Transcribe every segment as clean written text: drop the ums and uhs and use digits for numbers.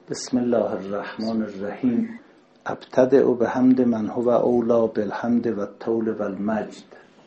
بسم الله الرحمن الرحیم. ابتدأ بحمد من هو اولی بالحمد و الطول و المجد.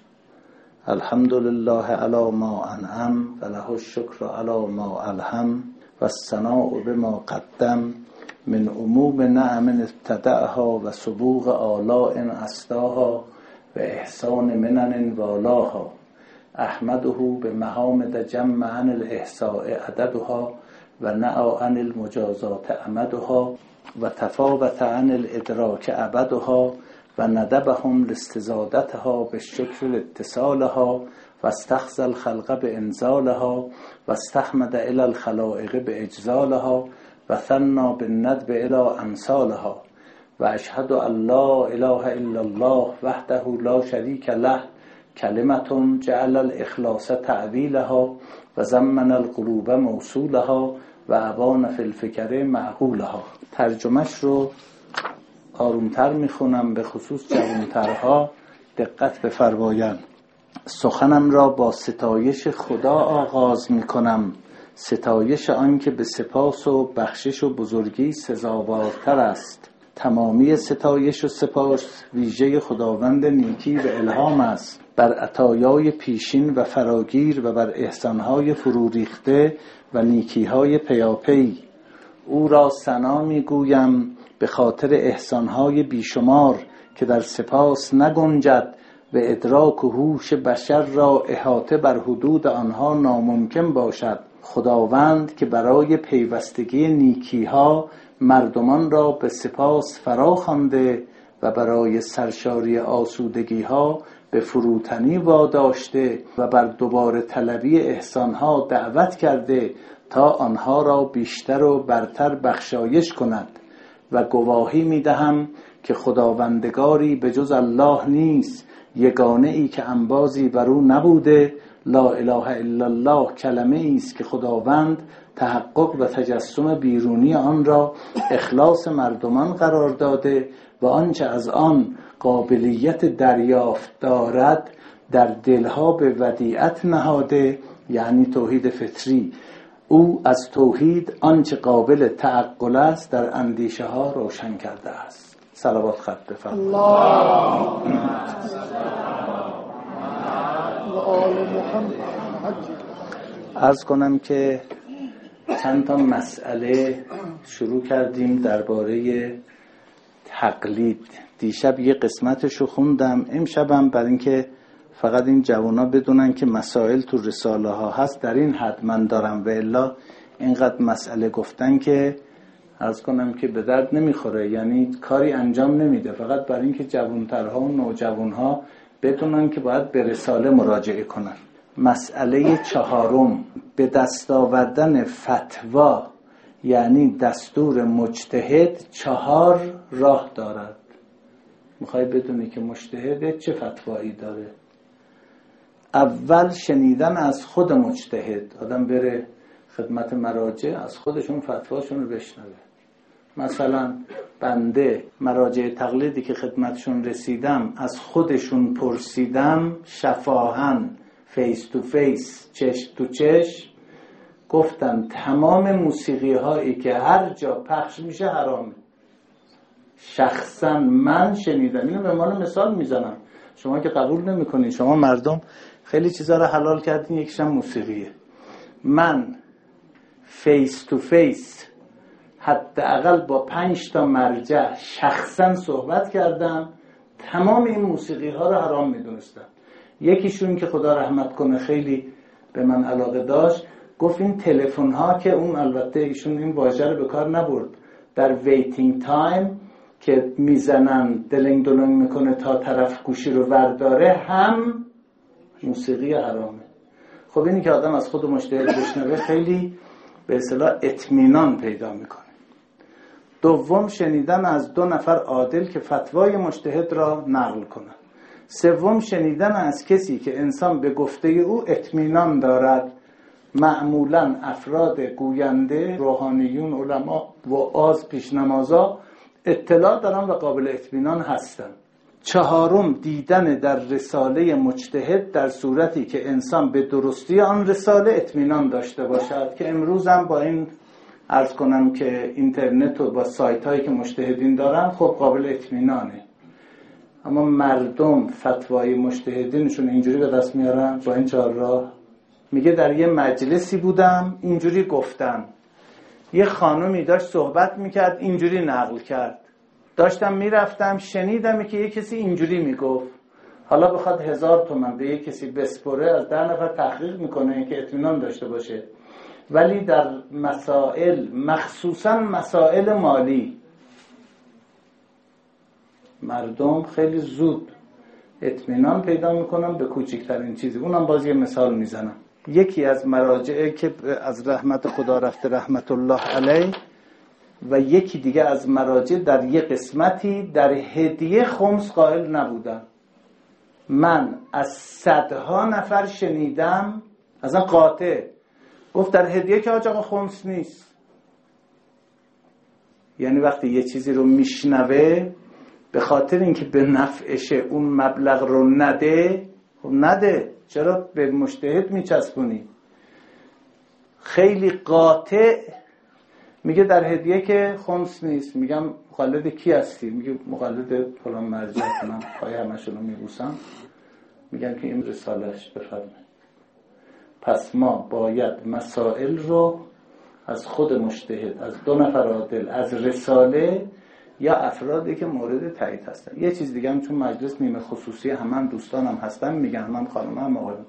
الحمد لله علی ما انعم و له الشکر علی ما الهم و الثناء بما قدم من عموم نعم ابتدأها و سبوغ آلاء اسداها و احسان منن والاها. احمده بمحامد جمع عن الاحصاء عددها و نعى عن المجازات امدها و تفاوت عن الادراک ابدها و ندبهم لاستزادتها بالشکر لاتصالها و استخزى الخلق بانزالها و استحمد الى الخلائق باجزالها و ثنى بالندب الى امثالها و اشهد ان لا اله الا الله وحده لا شریک له کلمة جعل الاخلاص تعویلها و زمن القلوب موصولها و ابان فی الفکر معقولها. ترجمهش رو آرومتر میخونم، به خصوص جوانترها دقت بفرمایند. سخنم را با ستایش خدا آغاز میکنم، ستایش آن که به سپاس و بخشش و بزرگی سزاوارتر است. تمامی ستایش و سپاس ویژه خداوند نیکی و الهام است، بر عطایای پیشین و فراگیر و بر احسانهای فرو ریخته و نیکیهای پیاپی. او را ثنا میگویم به خاطر احسانهای بیشمار که در سپاس نگنجد و ادراک و هوش بشر را احاطه بر حدود آنها ناممکن باشد. خداوند که برای پیوستگی نیکیها مردمان را به سپاس فراخوانده و برای سرشاری آسودگیها به فروتنی واداشته و بر دوباره طلبی احسانها دعوت کرده تا آنها را بیشتر و برتر بخشایش کند. و گواهی می‌دهم که خداوندگاری به جز الله نیست، یگانه ای که انبازی بر او نبوده. لا اله الا الله کلمه است که خداوند تحقق و تجسم بیرونی آن را اخلاص مردمان قرار داده و آنچه از آن قابلیت دریافت دارد در دلها به ودیعت نهاده، یعنی توحید فطری. او از توحید آنچه قابل تعقل است در اندیشه ها روشن کرده است. صلوات خط بفرمایید. عرض کنم که چند تا مسئله شروع کردیم درباره تقلید. دیشب یه قسمتشو خوندم، امشبم برای اینکه فقط این جوانا بدونن که مسائل تو رساله ها هست در این حد من دارم، و الا اینقدر مسئله گفتن که عرض کنم که به درد نمیخوره، یعنی کاری انجام نمیده، فقط برای اینکه جوانترها و نوجوانها بدونن که باید به رساله مراجعه کنن. مسئله چهارم، به دست آوردن فتوا یعنی دستور مجتهد 4 راه دارد. میخوای بدونی که مجتهد چه فتوایی داره؟ اول شنیدن از خود مجتهد، آدم بره خدمت مراجع از خودشون فتواشون رو بشنوه. مثلا بنده مراجع تقلیدی که خدمتشون رسیدم از خودشون پرسیدم، شفاهن، فیس تو فیس، چشم تو چشم، گفتن تمام موسیقی هایی که هر جا پخش میشه حرامه. شخصا من شنیدم، اینو به عنوان مثال میزنم، شما که قبول نمیکنین، شما مردم خیلی چیزا رو حلال کردین، یکیشم موسیقیه. من فیس تو فیس حداقل با 5 تا مرجع شخصا صحبت کردم، تمام این موسیقی ها رو حرام میدونستم. یکیشون که خدا رحمت کنه خیلی به من علاقه داشت، گفت این تلفن ها که اون البته ایشون این واژه رو به کار نبرد، در ویتینگ تایم که میزنن دلنگ دلنگ میکنه تا طرف گوشی رو ورداره، هم موسیقی حرامه. خب اینی که آدم از خود مجتهد بشنوه خیلی به اصطلاح اطمینان پیدا میکنه. دوم شنیدن از 2 نفر عادل که فتوای مجتهد را نقل کنند. سوم شنیدن از کسی که انسان به گفته او اطمینان دارد، معمولا افراد گوینده، روحانیون، علما و آز پیشنمازا اطلاع دارن و قابل اطمینان هستن. چهارم دیدن در رساله مجتهد در صورتی که انسان به درستی آن رساله اطمینان داشته باشد، که امروز هم با این عرض کنم که اینترنت و با سایت هایی که مجتهدین دارن خب قابل اطمینانه، اما مردم فتوای مجتهدینشون اینجوری به دست میارن با این 4 راه. میگه در یه مجلسی بودم اینجوری گفتن، یه خانومی داشت صحبت میکرد اینجوری نقل کرد، داشتم میرفتم شنیدم که یه کسی اینجوری میگفت. حالا بخواد 1000 تومان به یه کسی بسپره، از 10 نفر تحقیق میکنه که اطمینان داشته باشه. ولی در مسائل، مخصوصا مسائل مالی، مردم خیلی زود اطمینان پیدا میکنن به کوچکترین چیزی. اونم باز یه مثال میزنم. یکی از مراجعه که از رحمت خدا رفته رحمت الله علیه و یکی دیگه از مراجع در یه قسمتی در هدیه خمس قائل نبودن. من از صدها نفر شنیدم، اصلا قاطع گفت در هدیه که آقا خمس نیست. یعنی وقتی یه چیزی رو میشنوه به خاطر اینکه به نفعشه اون مبلغ رو نده، خب نده، چرا به مجتهد میچسبونی؟ خیلی قاطع میگه در هدیه که خمس نیست. میگم مقلد کی هستی؟ میگه مقلد فلان مرجع. من پای همشون رو میبوسم، میگم که این رسالهش بفرمایید. پس ما باید مسائل رو از خود مجتهد، از 2 نفر عادل، از رساله یا افرادی که مورد تایید هستن. یه چیز دیگه هم چون مجلس نیمه خصوصی همه دوستانم هستن میگن، من خانم هم آقایون،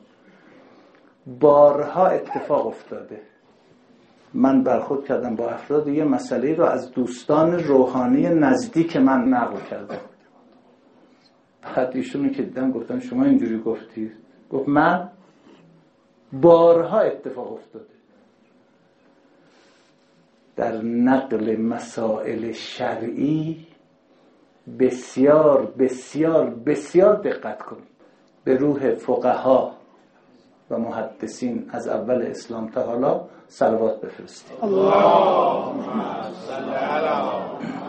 بارها اتفاق افتاده من برخورد کردم با افراد یه مسئله رو از دوستان روحانی نزدیک من نقل کردم. بعد ایشونو که دیدم گفتن شما اینجوری گفتید. گفت من بارها اتفاق افتاده در نقل مسائل شرعی بسیار بسیار بسیار دقت کنید. به روح فقها و محدثین از اول اسلام تا حالا صلوات بفرستید. اللهم صل علی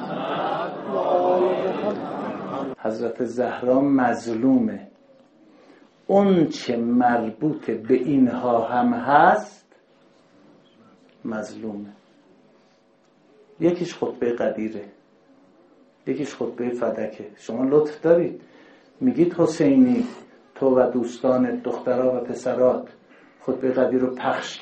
حضرت زهرا مظلومه. اون چه مربوط به اینها هم هست مظلومه. یکیش خطبه قدیره، یکیش خطبه فدکه. شما لطف دارید میگید حسینی تو و دوستان دخترها و پسرات خطبه قدیر رو پخش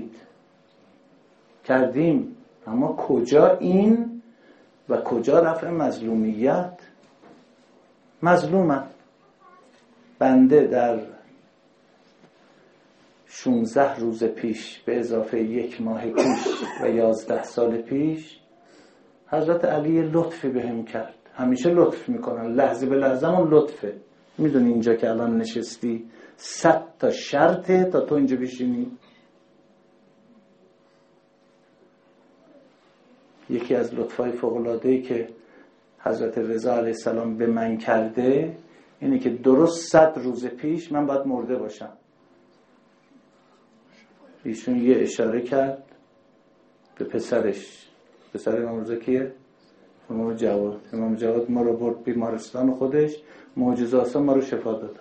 کردیم، اما کجا این و کجا رفع مظلومیت؟ مظلومم. بنده در 16 روز پیش به اضافه 1 ماه پیش و 11 سال پیش حضرت علی لطفی بهم کرد. همیشه لطف میکنن، لحظه به لحظه من لطفه. میدونی اینجا که الان نشستی 100 تا شرطه تا تو اینجا بشینی. یکی از لطفای فوق‌العاده‌ای که حضرت رضا علیه السلام به من کرده اینه که درست 100 روز پیش من باید مرده باشم. ایشون یه اشاره کرد به پسرش. پسر امام رضا کیه؟ امام جواد. امام جواد ما رو برد بیمارستان خودش، معجزه‌آسا ما رو شفا داد.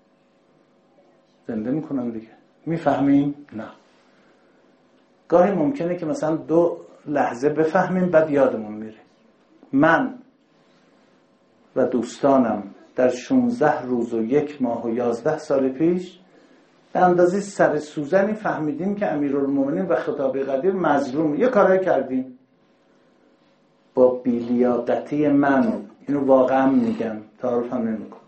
زنده میکنم دیگه. میفهمیم؟ نه. گاهی ممکنه که مثلا 2 لحظه بفهمیم بعد یادمون میره. من و دوستانم در 16 روز و 1 ماه و 11 سال پیش به اندازه سر سوزنی فهمیدیم که امیرالمومنین و خطاب قدیر مظلوم. یه کاری کردیم با بی‌لیاقتی من، اینو واقعا میگم، تعارف هم نمیکنم،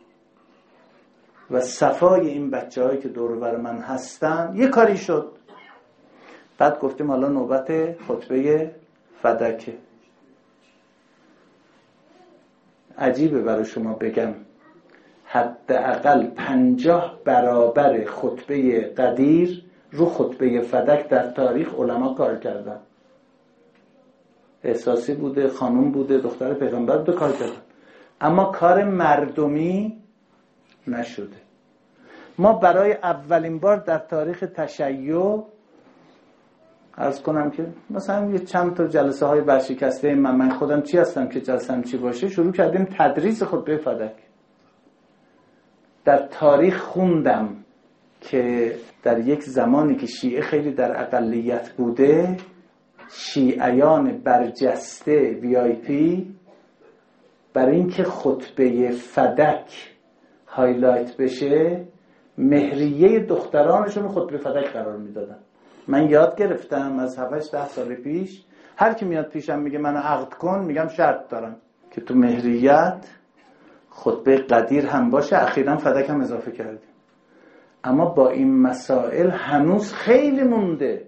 و صفای این بچه‌هایی که دور و بر من هستن، یه کاری شد. بعد گفتیم حالا نوبت خطبه فدکه. عجیبه برای شما بگم حداقل 50 برابر خطبه قدیر رو خطبه فدک در تاریخ علما کار کردن. احساسی بوده، خانم بوده، دختر پیغمبر بوده، کار کردن، اما کار مردمی نشده. ما برای اولین بار در تاریخ تشیع عرض کنم که مثلا یه چند تا جلسه های برشکسته من خودم چی هستم که جلسم چی باشه، شروع کردیم تدریس خطبه فدک. در تاریخ خوندم که در یک زمانی که شیعه خیلی در اقلیت بوده، شیعیان برجسته VIP برای اینکه خطبه فدک هایلایت بشه مهریه دخترانشون خطبه فدک قرار میدادن. من یاد گرفتم از 7-10 سال پیش، هر کی میاد پیشم میگه منو عقد کن، میگم شرط دارم که تو مهریت خطبه قدیر هم باشه، اخیراً فدک هم اضافه کردیم. اما با این مسائل هنوز خیلی مونده.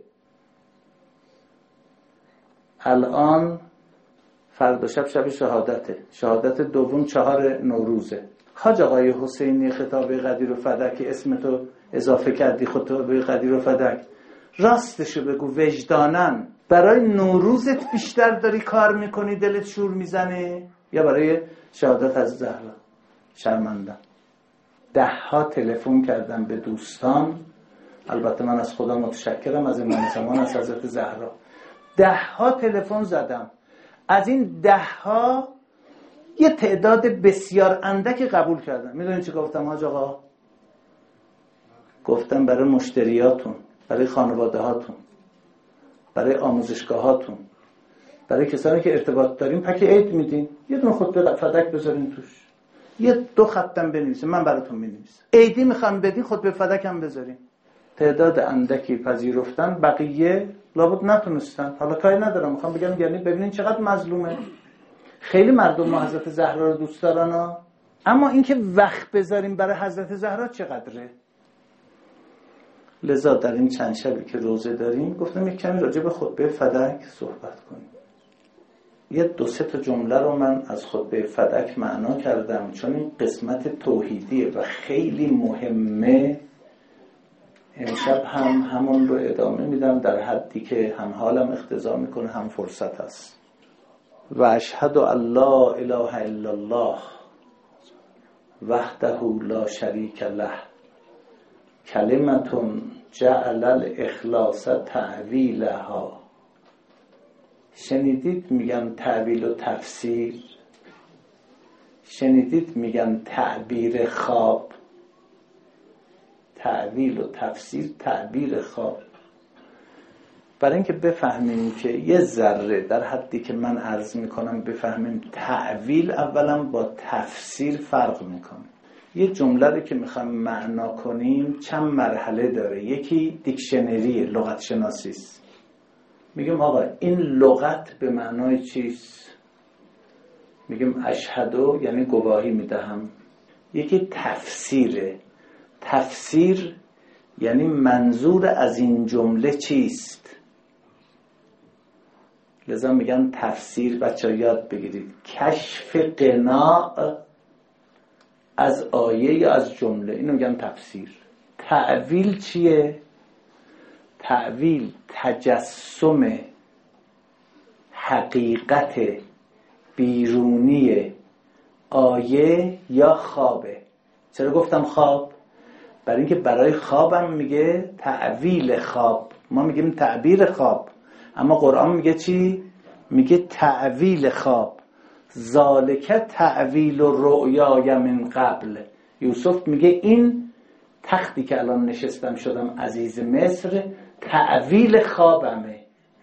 الان فردا شب شهادته، شهادت دوم 4 نوروزه. حاج آقای حسینی خطابه قدیر و فدک اسمتو اضافه کردی، خطابه قدیر و فدک، راستشو بگو وجدانن برای نوروزت بیشتر داری کار میکنی دلت شور میزنه یا برای شهادت از زهرا؟ شرمندم. 10 تلفن کردم به دوستان، البته من از خدا متشکرم، از امام زمان، از حضرت زهرا. 10 تلفن زدم، از این 10 یه تعداد بسیار اندکی قبول کردم. میدونی چی گفتم حاج آقا؟ گفتم برای مشتریاتون، برای خانواده هاتون، برای آموزشگاه هاتون، برای کسانی که ارتباط داریم پک عید میدین، یه دونه خطبه فدک بذارین توش، یه 2 خطم بنویسین، من براتون مینویسم. عیدی میخوام بدین خطبه فدک هم بذارین. تعداد اندکی پذیرفتن، بقیه لابد نتونستن. حالا کاری ندارم، میخوام بگم یعنی ببینین چقدر مظلومه. خیلی مردم ما حضرت زهرا رو دوست دارن ها، اما اینکه وقت بذاریم برای حضرت زهرا چقدره؟ لذا در این چند شبی که روزه داریم گفتم یک کمی راجع به خطبه فدک صحبت کنیم. یه 2-3 جمله رو من از خطبه فدک معنا کردم، چون این قسمت توحیدیه و خیلی مهمه. امشب هم همون رو ادامه میدم در حدی که هم حالم اقتضا میکنه هم فرصت هست. و اشهد ان لا اله الا الله وحده لا شریک له کلمة جعل الاخلاص تعویلها. شنیدید میگن تعویل و تفسیر؟ شنیدید میگن تعبیر خواب؟ تعویل و تفسیر، تعبیر خواب. برای اینکه بفهمیم که یه ذره در حدی که من عرض میکنم بفهمیم تعویل اولا با تفسیر فرق میکنه. یه جمله رو که میخوایم معنا کنیم چند مرحله داره. یکی دیکشنری، لغت شناسی است. میگم آقا این لغت به معنای چیست؟ میگم اشهدو یعنی گواهی میدهم. یکی تفسیره. تفسیر یعنی منظور از این جمله چیست؟ لذا میگن تفسیر. بچه یاد بگیرید کشف قناع از آیه یا از جمله، اینو میگن تفسیر. تعویل چیه؟ تعویل تجسم حقیقت بیرونی آیه یا خوابه. چرا گفتم خواب؟ برای اینکه برای خوابم میگه تعویل خواب، ما میگیم تعبیر خواب، اما قرآن میگه چی؟ میگه تعویل خواب. ذالک تعویل الرؤیا من قبل. یوسف میگه این تختی که الان نشستم شدم عزیز مصر تعویل خوابمه.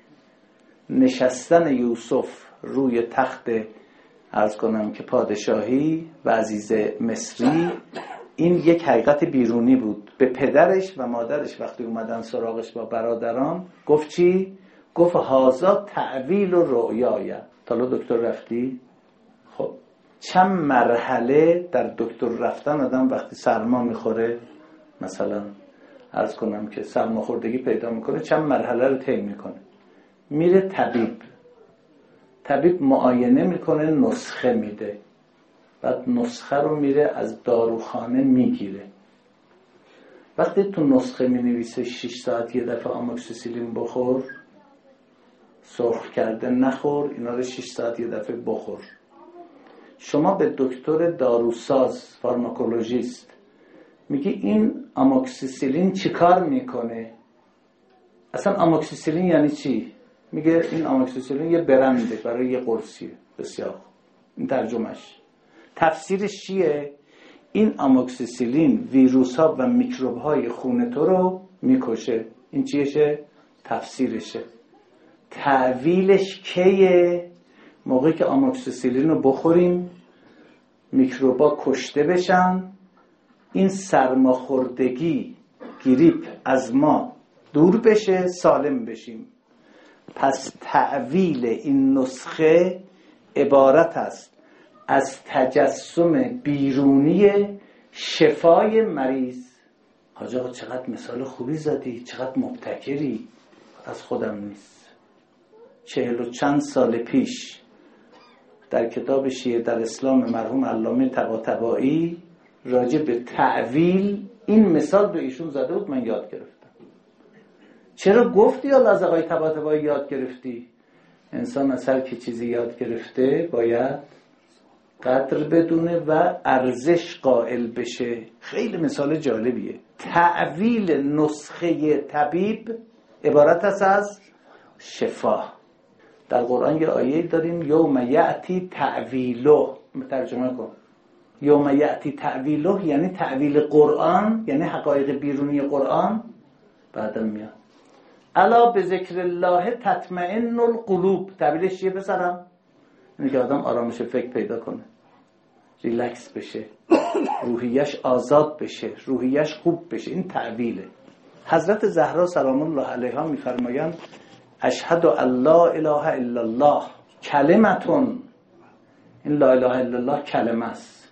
نشستن یوسف روی تخت عرض کنم که پادشاهی و عزیز مصری، این یک حقیقت بیرونی بود. به پدرش و مادرش وقتی اومدن سراغش با برادران گفت چی؟ گفت هازا تعویل و رؤیای. حالا دکتر رفتی؟ خب چند مرحله در دکتر رفتن آدم وقتی سرما میخوره، مثلا عرض کنم که سرماخوردگی پیدا میکنه، چند مرحله رو طی میکنه. میره طبیب معاینه میکنه، نسخه میده، بعد نسخه رو میره از داروخانه میگیره. وقتی تو نسخه مینویسه 6 ساعت یه دفعه آموکسیسیلین بخور، سرخ کرده نخور، اینا رو 6 ساعت یه دفعه بخور. شما به دکتر داروساز، فارماکولوژیست میگی این آموکسیسیلین چی کار میکنه؟ اصلا آموکسیسیلین یعنی چی؟ میگه این آموکسیسیلین یه برنده برای یه قرصیه. بسیار این ترجمهش. تفسیرش چیه؟ این آموکسیسیلین ویروس ها و میکروب های خون تو رو میکشه. این چیشه؟ تفسیرشه. تعویلش کیه؟ موقعی که آموکسیسیلین رو بخوریم میکروبا کشته بشن، این سرماخوردگی گریپ از ما دور بشه، سالم بشیم. پس تعویل این نسخه عبارت است از تجسم بیرونی شفای مریض. حاج آقا چقدر مثال خوبی زدی، چقدر مبتکری. از خودم نیست. 40 و چند سال پیش در کتاب شیعه در اسلام مرحوم علامه طباطبایی راجع به تعویل این مثال رو ایشون زده بود، من یاد گرفتم. چرا گفتی یا از آقای طباطبایی یاد گرفتی؟ انسان از هر کی چیزی یاد گرفته باید قدر بدونه و ارزش قائل بشه. خیلی مثال جالبیه. تعویل نسخه طبیب عبارت است از شفا. در قرآن یه آیه داریم یوم یأتی تعویله، ترجمه کن. یوم یأتی تعویله یعنی تعویل قرآن، یعنی حقایق بیرونی قرآن بعدم میاد. الا به ذکر الله تطمئن القلوب. تعبیرش چیه پسرم؟ اینه که آدم آرامش فکر پیدا کنه، ریلکس بشه، روحیش آزاد بشه، روحیش خوب بشه. این تعویله. حضرت زهرا سلام الله علیها میفرمایند اشهد ان لا اله الا الله کلمتون. این لا اله الا الله کلمه است.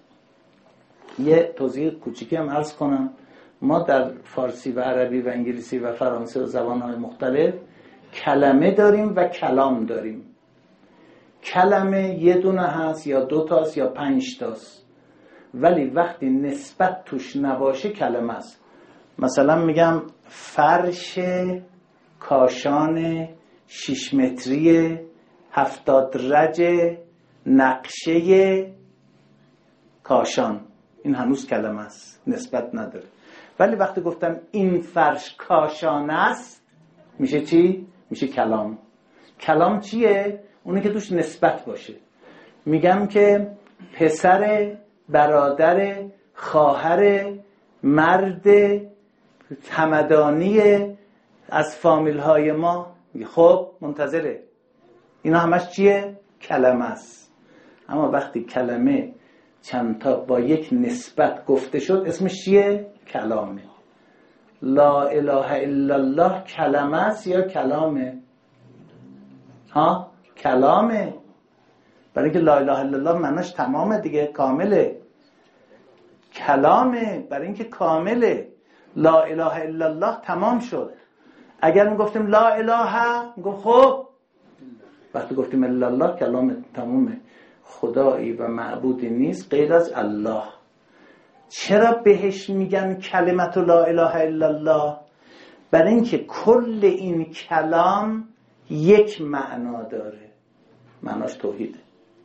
یه توضیح کوچیکی هم عرض کنم. ما در فارسی و عربی و انگلیسی و فرانسه و زبان‌های مختلف کلمه داریم و کلام داریم. کلمه یه دونه هست یا 2 تاست یا 5 تاست، ولی وقتی نسبت توش نباشه کلمه است. مثلا میگم فرش کاشان 6 متری 70 رج نقشه کاشان، این هنوز کلمه است، نسبت نداره. ولی وقتی گفتم این فرش کاشان است میشه چی؟ میشه کلام. کلام چیه؟ اونه که توش نسبت باشه. میگم که پسر، برادر، خواهر، مرد همدانی از فامیل های ما، خب منتظره. اینا همش چیه؟ کلمه است. اما وقتی کلمه چند تا با یک نسبت گفته شد اسمش چیه؟ کلامه. لا اله الا الله کلمه است یا کلامه؟ ها؟ کلامه. برای اینکه لا اله الا الله معناش تمامه دیگه، کامله. کلامه برای اینکه کامله. لا اله الا الله تمام شد. اگر میگفتیم لا اله، میگفت خب وقتی گفتیم الا الله کلام تمومه. خدایی و معبودی نیست غیر از الله. چرا بهش میگن کلمت لا اله الا الله؟ برای اینکه کل این کلام یک معنا داره، معناش توحیده.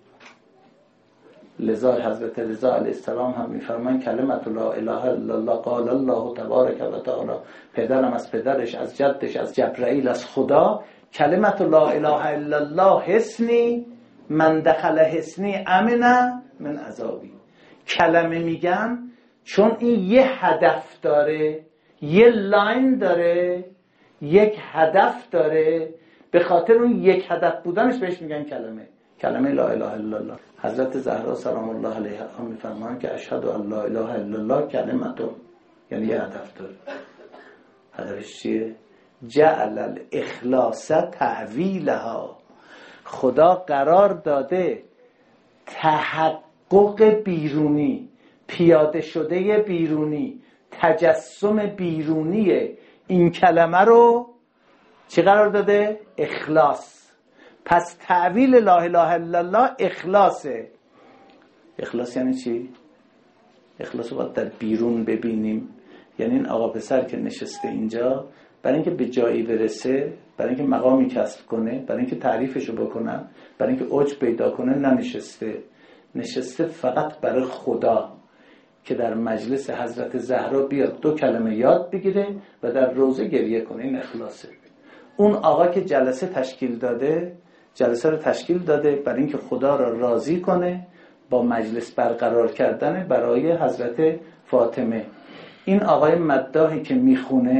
لذا حضرت رضا علیه السلام هم میفرمان کلمت لا اله الا الله قال الله تبارک و تعالی. پدرم از پدرش، از جدش، از جبرائیل، از خدا. کلمت لا اله الا الله حسنی من دخل حسنی امن من عذابی. کلمه میگن چون این یه هدف داره، یه لاین داره، یک هدف داره. به خاطر اون یک هدف بودنش بهش میگن کلمه. کلمه لا اله الا الله. حضرت زهرا سلام الله علیها میفرمایند که اشهد ان لا اله الا الله کلمتون، یعنی یه هدف داره. هدفش چیه؟ جعل الاخلاص تعویلها. خدا قرار داده تحقق بیرونی، پیاده شده بیرونی، تجسم بیرونی این کلمه رو چی قرار داده؟ اخلاص. پس تعویل لا اله الا الله اخلاصه. اخلاص یعنی چی؟ اخلاص رو باید در بیرون ببینیم. یعنی این آقا پسر که نشسته اینجا برای اینکه به جایی برسه، برای اینکه مقامی کسب کنه، برای اینکه تعریفشو بکنن، برای اینکه اوج پیدا کنه ننشسته. نشسته فقط برای خدا که در مجلس حضرت زهرا بیاد 2 کلمه یاد بگیره و در روزه گریه کنه. این اخلاصه. اون آقا که جلسه تشکیل داده، جلسه رو تشکیل داده برای اینکه خدا را راضی کنه با مجلس برقرار کردن برای حضرت فاطمه. این آقای مداحی که میخونه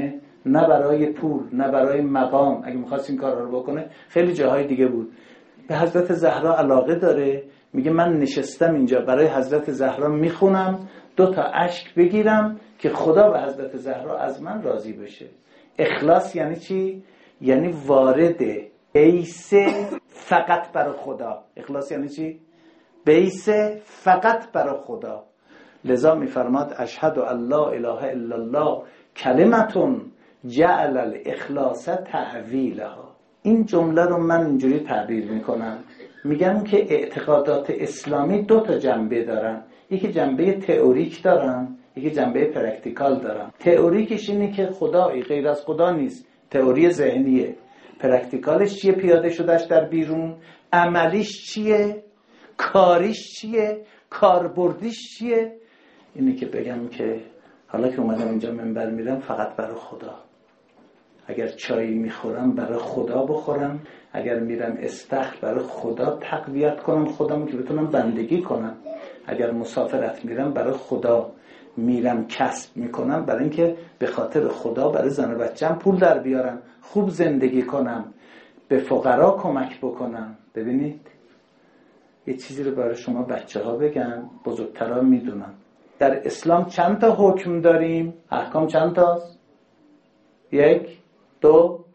نه برای پول، نه برای مقام. اگه می‌خواست این کارا رو بکنه خیلی جاهای دیگه بود. به حضرت زهرا علاقه داره، میگه من نشستم اینجا برای حضرت زهرا میخونم 2 اشک بگیرم که خدا به حضرت زهرا از من راضی بشه. اخلاص یعنی چی؟ یعنی وارد بیس فقط برای خدا. اخلاص یعنی چی؟ بیس فقط برای خدا. لذا میفرماد اشهد ان لا اله الا الله کلمتون جعل الاخلاص تعویلها. این جمله رو من اینجوری تعبیر میکنم، میگم که اعتقادات اسلامی 2 جنبه دارن. یکی جنبه تئوریک دارن، یکی جنبه پرکتیکال دارن. تئوریکش اینه که خدایی غیر از خدا نیست، تئوری ذهنیه. پرکتیکالش چیه؟ پیاده شدهش در بیرون. عملیش چیه؟ کاریش چیه؟ کاربردیش چیه؟ اینه که بگم که حالا که اومدم اینجا منبر میرم فقط برای خدا. اگر چایی میخورم برای خدا بخورم، اگر میرم استخر برای خدا تقویت کنم خودم که بتونم بندگی کنم، اگر مسافرت میرم برای خدا میرم، کسب میکنم برای اینکه به خاطر خدا برای زن و بچه‌م پول در بیارم، خوب زندگی کنم، به فقرا کمک بکنم. ببینید یه چیزی رو برای شما بچه‌ها بگم، بزرگترا میدونن. در اسلام چند تا حکم داریم؟ احکام چند تاست؟ 1 2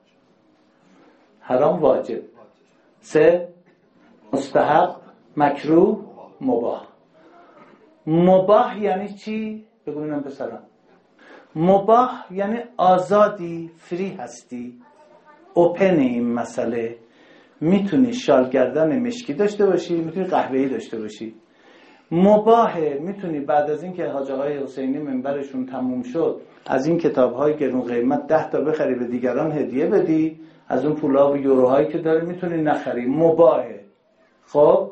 حرام واجب، 3 مستحب مکروه مباح. مباح یعنی چی؟ بگو ببینم پسرم. مباح یعنی آزادی، فری هستی، اوپن. این مسئله میتونی شال گردن مشکی داشته باشی، میتونی قهوه‌ای داشته باشی. مباحه میتونی بعد از اینکه حاج آقای حسینی منبرشون تموم شد از این کتاب‌های گرون قیمت 10 تا بخری به دیگران هدیه بدی، از اون پولا و یوروهایی که داره میتونی نخری. مباحه. خب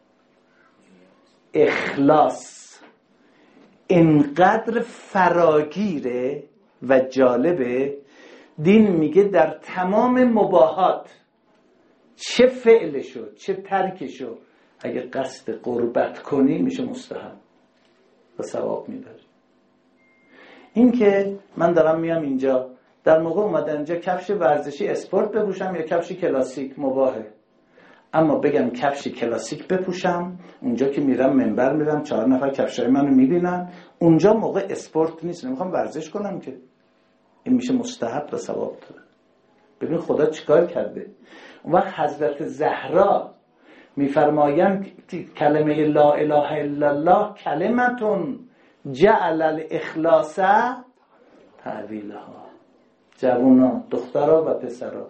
اخلاص اینقدر فراگیره و جالبه، دین میگه در تمام مباحات چه فعلشو چه ترکشو اگه قصد قربت کنی میشه مستحب و ثواب میبری. این که من دارم میام اینجا در موقع اومدن اینجا کفش ورزشی اسپورت بپوشم یا کفش کلاسیک مباحه، اما بگم کفش کلاسیک بپوشم اونجا که میرم منبر میرم 4 نفر کفشای منو میبینن، اونجا موقع اسپورت نیست، نمیخوام ورزش کنم که، این میشه مستحب و ثواب داره. ببین خدا چیکار کرده. اون وقت حضرت زهرا میفرمایند کلمه لا اله الا الله کلمتون جعل الاخلاص تعویلها. جوونا، دخترها و پسرها،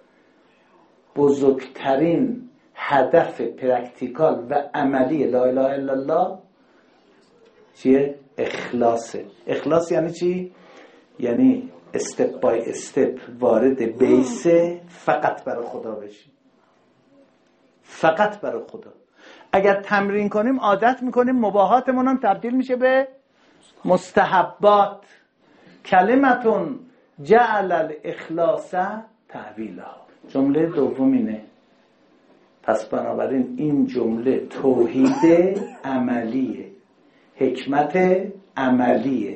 بزرگترین هدف پرکتیکال و عملی لا اله الا الله چیه؟ اخلاصه. اخلاص یعنی چی؟ یعنی استپ بای استپ وارد بیس فقط برای خدا بشیم، فقط برای خدا. اگر تمرین کنیم عادت میکنیم، مباحاتمون هم تبدیل میشه به مستحبات. کلمتون جعل الاخلاص تعویلها. جمله دوم اینه. پس بنابراین این جمله توحید عملیه، حکمت عملیه،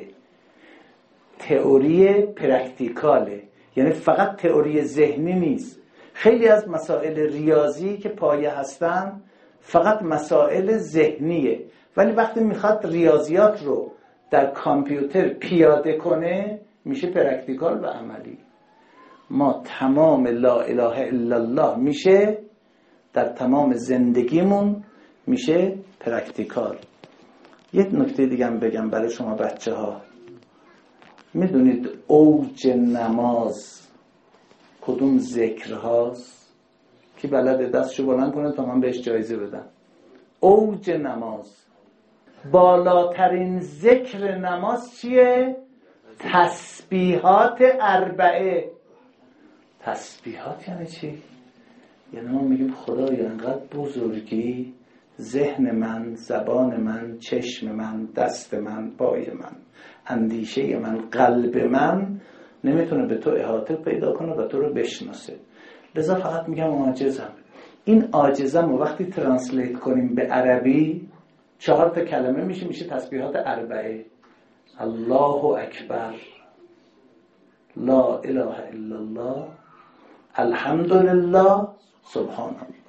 تئوری پرکتیکاله. یعنی فقط تئوری ذهنی نیست. خیلی از مسائل ریاضی که پایه هستن فقط مسائل ذهنیه، ولی وقتی میخواد ریاضیات رو در کامپیوتر پیاده کنه میشه پرکتیکال و عملی. ما تمام لا اله الا الله میشه در تمام زندگیمون میشه پرکتیکال. یک نکته دیگه هم بگم برای شما بچه ها. میدونید اوج نماز کدوم ذکر هاست؟ کی بلده دستشو بلند کنه تا من بهش جایزه بدم. اوج نماز، بالاترین ذکر نماز چیه؟ تسبیحات 4. تسبیحات یعنی چی؟ یعنی ما میگیم خدایا انقدر بزرگی، ذهن من، زبان من، چشم من، دست من، پای من، اندیشه من، قلب من نمیتونه به تو احاطه پیدا کنه و تو رو بشناسه. لذا فقط میگم عاجزم. این عاجزم رو وقتی ترنسلیت کنیم به عربی 4 تا کلمه میشه تسبیحات 4. الله اکبر، لا اله الا الله، الحمدلله، سبحان الله.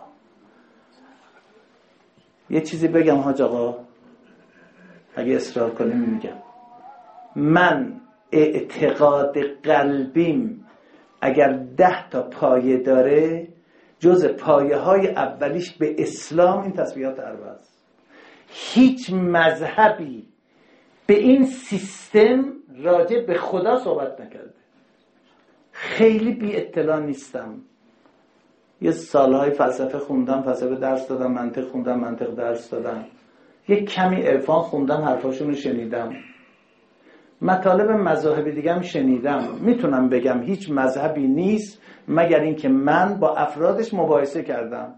یه چیزی بگم حاج آقا، اگه اصرار کنیم میگم. من اعتقاد قلبیم اگر 10 تا پایه داره، جز پایه های اولیش به اسلام این تسبیحات 4 است. هیچ مذهبی به این سیستم راجع به خدا صحبت نکرده. خیلی بی اطلاع نیستم. یه سالهای فلسفه خوندم، فلسفه درس دادم، منطق خوندم، منطق درس دادم، یه کمی عرفان خوندم، حرفاشون رو شنیدم، مطالب مذاهبی دیگه هم شنیدم. میتونم بگم هیچ مذهبی نیست مگر اینکه من با افرادش مباحثه کردم.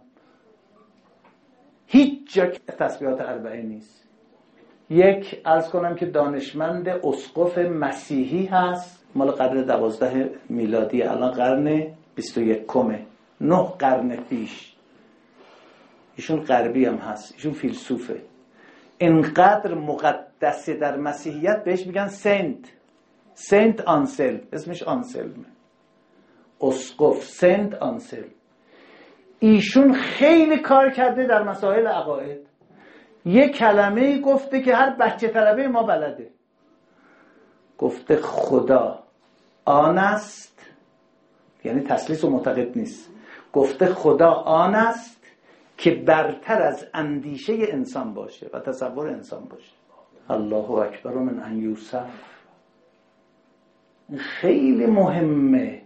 هیچ جا تسبیحات 4 نیست. یک عرض کنم که دانشمند اسقف مسیحی هست، مال قرن 12 میلادی، الان قرن 21، 9 قرن پیش. ایشون غربی هم هست، ایشون فیلسوفه. اینقدر مقدسه در مسیحیت بهش میگن سنت آنسلم، اسمش آنسلمه، اسقف سنت آنسلم. ایشون خیلی کار کرده در مسائل عقاید. یه کلمه گفته که هر بچه طلبه ما بلده. گفته خدا آن است، یعنی تثلیث و معتقد نیست. گفته خدا آن است که برتر از اندیشه انسان باشه و تصور انسان باشه. الله اکبر من ان یوسف. خیلی مهمه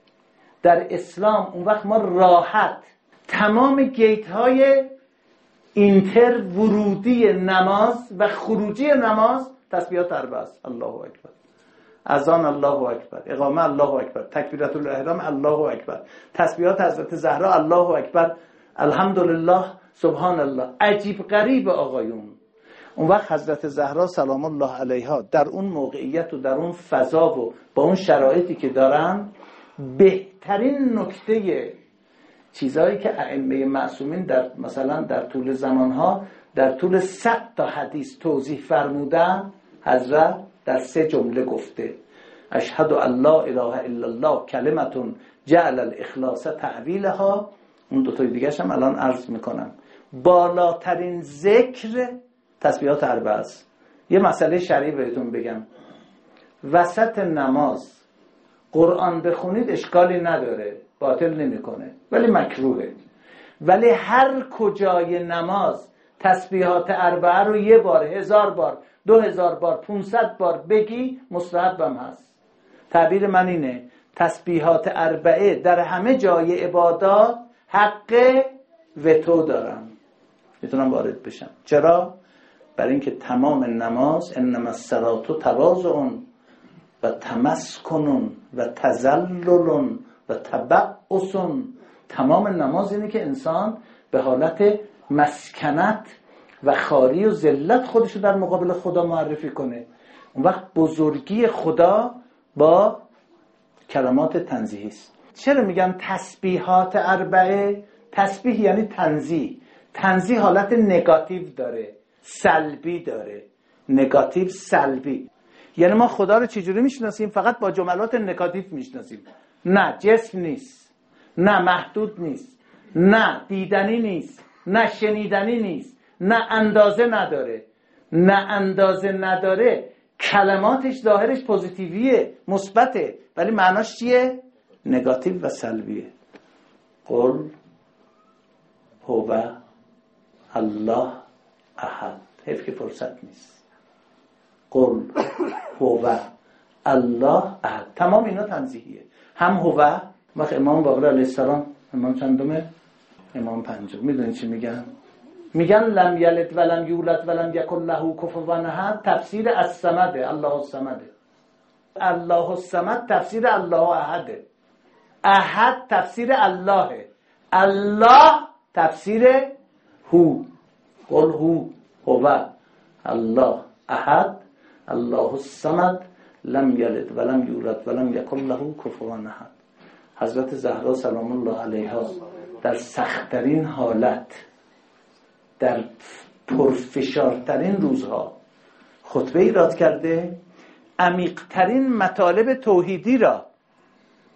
در اسلام. اون وقت ما راحت تمام گیت های اینتر ورودی نماز و خروجی نماز تسبیحات 4 است. الله اکبر، اذان الله اکبر، اقامه الله اکبر، تکبیرات الاحرام الله اکبر، تسبیحات حضرت زهرا الله اکبر، الحمدلله، سبحان الله. عجیب غریب آقایون. اون وقت حضرت زهرا سلام الله علیها در اون موقعیت و در اون فضا و با اون شرایطی که دارن، بهترین نکته چیزایی که ائمه معصومین در مثلا در طول زمانها در طول 100 تا حدیث توضیح فرمودن، حضرت در 3 جمله گفته: اشهد ان لا اله الا الله کلمتون جعل الاخلاص تعویلها. اون 2 تا دیگه‌ش هم الان عرض میکنم. بالاترین ذکر تسبیحات 4 است. یه مسئله شرعی بهتون بگم، وسط نماز قرآن بخونید اشکالی نداره، باطل نمیکنه، ولی مکروهه. ولی هر کجای نماز تسبیحات 4 رو 1 بار، 1000 بار، 2000 بار، 500 بار بگی مستحبم هست. تعبیر من اینه: تسبیحات 4 در همه جای عبادات حق وتو دارن، میتونم وارد بشم. چرا؟ برای اینکه تمام نماز انما الصلاة تواضع و تمسکن و تذلل و تبعث. تمام نماز اینه که انسان به حالت مسکنت و خاری و ذلت خودشو در مقابل خدا معرفی کنه. اون وقت بزرگی خدا با کلمات تنزیهی است. چرا میگم تسبیحات 4؟ تسبیح یعنی تنزیه. تنزیه حالت نگاتیو داره، سلبی داره. نگاتیو، سلبی. یعنی ما خدا رو چجوری میشناسیم؟ فقط با جملات نگاتیو میشناسیم. نه جسم نیست، نه محدود نیست، نه دیدنی نیست، نه شنیدنی نیست، نه اندازه نداره. نه اندازه نداره، کلماتش ظاهرش پوزیتیویه، مثبته، ولی معناش چیه؟ نگاتیو و سلبیه. قل هو الله احد. حیف که فرصت نیست. قل هو الله احد. تمام اینا تنزیهیه. هم هو، وقت امام باقر علیه السلام، امام چندمه؟ امام 5. میدونید چی میگن؟ میگن لم یلد ولم یولد ولم یکن له کفوا احد. تفسیر الصمد، الله الصمد. الله الصمد تفسیر الله احد. احد تفسیر الله. الله تفسیر هو. قل هو الله احد الله الصمد لم یلد ولم یولد ولم یکن له کفوا احد. حضرت زهرا سلام الله علیها در سخت‌ترین حالت، در پرفشارترین روزها خطبه ایراد کرده، عمیق‌ترین مطالب توحیدی را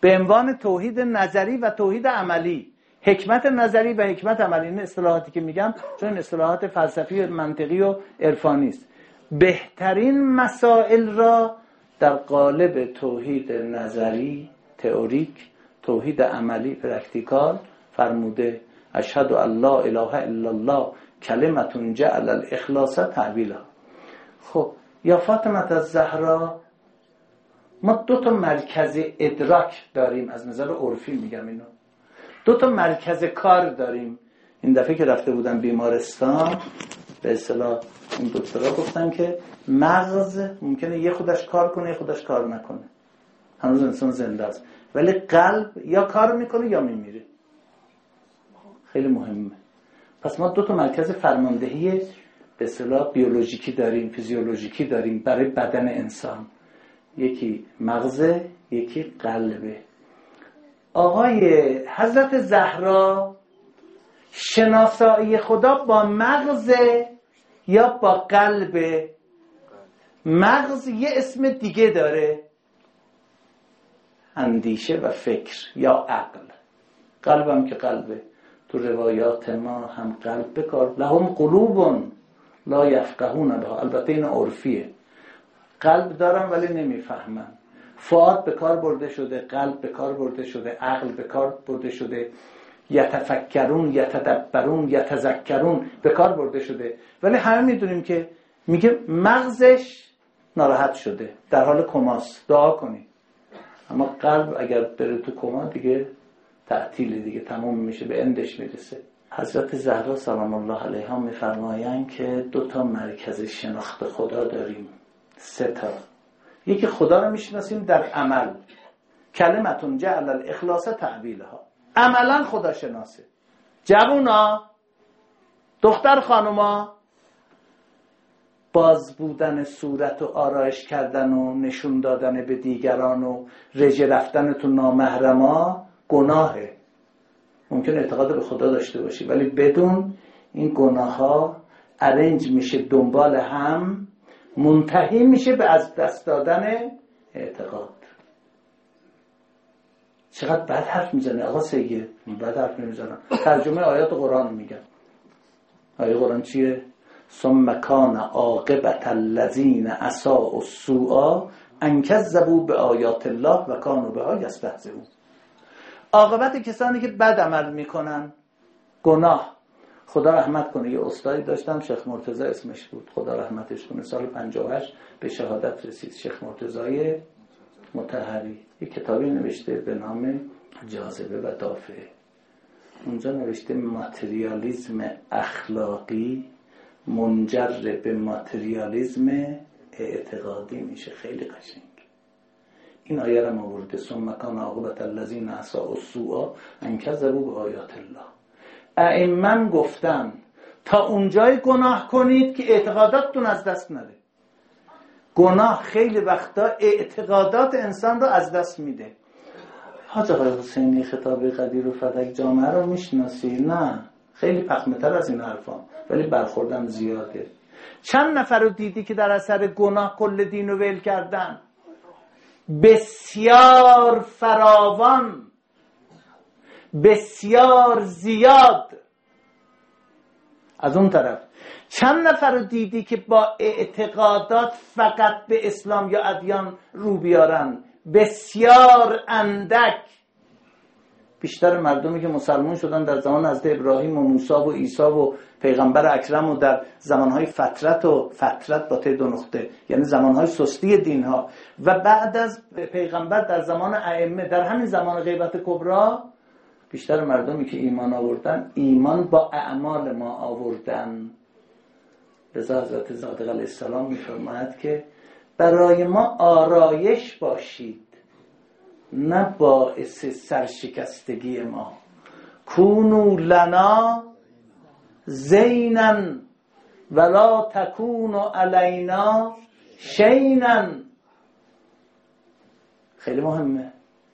به عنوان توحید نظری و توحید عملی. حکمت نظری و حکمت عملی، این اصطلاحاتی که میگم چون این اصطلاحات فلسفی منطقی و عرفانی است. بهترین مسائل را در قالب توحید نظری تئوریک، توحید عملی پرکتیکال فرموده. اشهد ان لا اله الا الله کلمة جعل الاخلاص تعبیلا. خب یا فاطمه الزهرا، ما 2 مرکز ادراک داریم، از نظر عرفی میگم اینو، 2 مرکز کار داریم. این دفعه که رفته بودم بیمارستان به اصطلاح اون دکترها گفتن که مغز ممکنه یه خودش کار کنه یه خودش کار نکنه، هنوز انسان زنده است، ولی قلب یا کار میکنه یا میمیره. خیلی مهمه. پس ما 2 مرکز فرماندهی به اصطلاح بیولوژیکی داریم، فیزیولوژیکی داریم برای بدن انسان. یکی مغز، یکی قلبه. آقای حضرت زهرا شناسایی خدا با مغز یا با قلب؟ مغز یه اسم دیگه داره، اندیشه و فکر یا عقل. قلبم که قلبه. تو روایات ما هم قلب بکار، لهم قلوب لا یفقهون بها. البته این عرفیه، قلب دارم ولی نمیفهمم. فؤاد به کار برده شده، قلب به کار برده شده، عقل به کار برده شده، یتفکرون، یتدبرون، یتذکرون به کار برده شده، ولی همه میدونیم که میگه مغزش ناراحت شده، در حال کماست، دعا کنی. اما قلب اگر بره تو کما دیگه تعطیل، دیگه تمام میشه، به اندش میرسه. حضرت زهرا سلام الله علیها میفرمایند که 2 مرکز شناخت خدا داریم، 3. یکی خدا رو میشناسیم در عمل، کلمتون جعل الاخلاص تعبیلها، عملا خدا شناسه. جوونا، دختر خانوما، باز بودن صورت و آرایش کردن و نشون دادن به دیگران و رژه رفتن تو نامحرما گناهه. ممکن اعتقاد به خدا داشته باشی ولی بدون این گناه ها ارنج میشه دنبال هم، منتهی میشه به از دست دادن اعتقاد. چقدر بد حرف میزنه آقا سید. بد حرف نمیزنم، ترجمه آیات قرآن میگم. آیه قرآن چیه؟ ثم کان عاقبت الذین اساءوا السوء ان کذبوا بآیات الله و کانوا بها یستهزئون. عاقبت کسانی که بد عمل میکنن، گناه. خدا رحمت کنه، یه استادی داشتم شیخ مرتضی اسمش بود، خدا رحمتش کنه، سال 58 به شهادت رسید. شیخ مرتضی مطهری یک کتابی نوشته به نام جاذبه و دافعه. اونجا نوشته ماتریالیسم اخلاقی منجر به ماتریالیسم اعتقادی میشه. خیلی قشنگ. این آیه را آورده ثم کان عاقبت الذین اساءوا السوء ان کذبوا بآیات الله. ائمه گفتن تا اونجای گناه کنید که اعتقاداتتون از دست نره. گناه خیلی وقتا اعتقادات انسان رو از دست میده. حاج آقای حسینی خطاب قدیر و فدک جامعه رو میشناسی؟ نه، خیلی پخمه‌تر از این حرفا، ولی برخوردم زیاده. چند نفر رو دیدی که در اثر گناه کل دین رو ول کردن؟ بسیار فراوان، بسیار زیاد. از اون طرف چند نفر رو دیدی که با اعتقادات فقط به اسلام یا ادیان رو بیارن؟ بسیار اندک. بیشتر مردمی که مسلمان شدن در زمان حضرت ابراهیم و موسی و عیسی و پیغمبر اکرم و در زمانهای فترت با ته 2 نقطه، یعنی زمانهای سستی دینها، و بعد از پیغمبر در زمان ائمه، در همین زمان غیبت کبری، بیشتر مردمی که ایمان آوردن ایمان با اعمال ما آوردن. لذا حضرت صادق علیه السلام می‌فرماید که برای ما آرایش باشید، نه باعث سرشکستگی ما. کونوا لنا زینا ولا تکونوا علینا شینا. خیلی مهمه.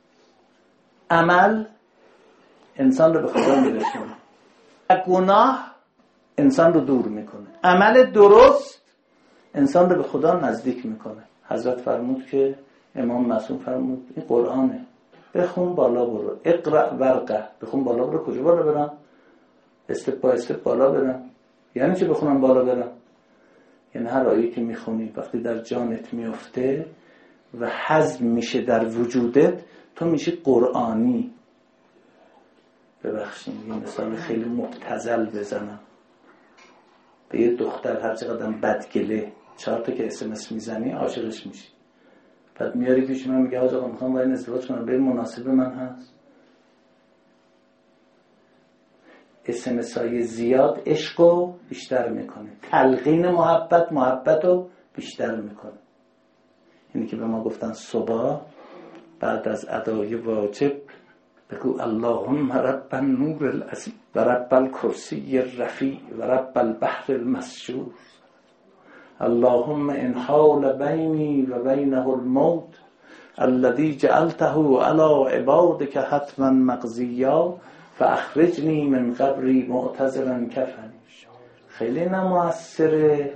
عمل انسان رو به خدا میرسونه، گناه انسان رو دور میکنه. عمل درست انسان رو به خدا نزدیک میکنه. حضرت فرمود که امام معصوم فرمود این قرآنه، بخون بالا برو. اقرأ ورقه، بخون بالا برو. کجا بالا برم؟ استپ با استپ بالا برم. یعنی چه بخونم بالا برم؟ یعنی هر آیه که میخونی وقتی در جانت میفته و هضم میشه در وجودت، تو میشی قرآنی. ببخشید یه مثال خیلی مبتذل بزنم. به یه دختر هر چقدر بدگله 4 تا که SMS میزنی عاشقش میشی. بعد میاری پیش من میگه آقا میخوام با این ازدواج کنم، به مناسب من هست؟ SMS های زیاد عشقو بیشتر میکنه، تلقین محبتو بیشتر میکنه. اینی که به ما گفتن صبح بعد از ادای واجب بگو اللهم رب النور العظیم و رب الکرسی الرفیع و رب البحر المسجور، اللهم ان حال بینی و بینه الموت الذي جعلته على عبادك حتما مقضیا فاخرجنی من قبری معتذرا کفنی. خیلی نمؤثره.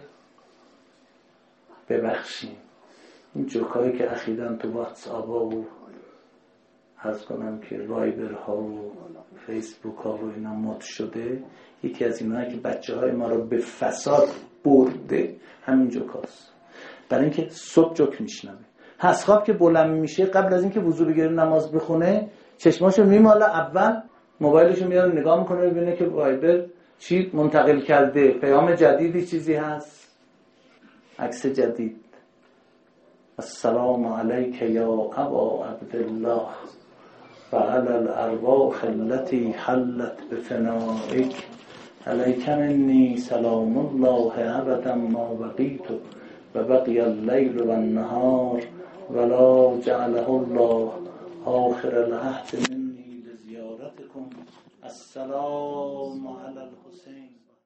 ببخشید این جوکایی که اخیراً تو واتس آپ و عرض کنم که وایبر ها و فیسبوک ها و اینا مد شده، یکی از اینایی که بچه های ما رو به فساد برده همین جوکاست. برای اینکه صبح جوک میشنوه، از خواب که بلند میشه قبل از اینکه وضو بگیره نماز بخونه چشماشو میماله، اول موبایلشو میاره نگاه میکنه ببینه که وایبر چی منتقل کرده، پیام جدیدی چیزی هست، عکس جدید. السلام علیک یا ابا عبدالله و علی الارواح التي حلت بفنائک علیک منی سلام الله ابدا ما بقیت و بقی اللیل و النهار ولا جعله الله آخر العهد منی لزیارتکم. السلام علی الحسین.